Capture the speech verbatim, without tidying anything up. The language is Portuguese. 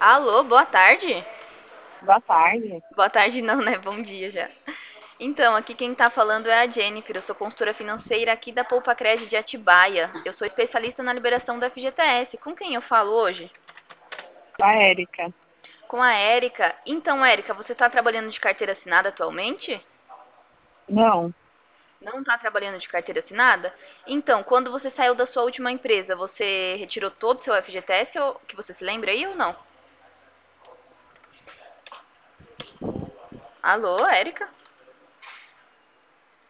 Alô, boa tarde? Boa tarde. Boa tarde não, né? Bom dia já. Então, aqui quem tá falando é a Jennifer, eu sou consultora financeira aqui da Poupa Cred de Atibaia. Eu sou especialista na liberação do F G T S. Com quem eu falo hoje? Com a Érica. Com a Érica. Então, Érica, você tá trabalhando de carteira assinada atualmente? Não, Não tá trabalhando de carteira assinada? Então, quando você saiu da sua última empresa, você retirou todo o seu F G T S, ou, que você se lembra aí ou não? Alô, Érica?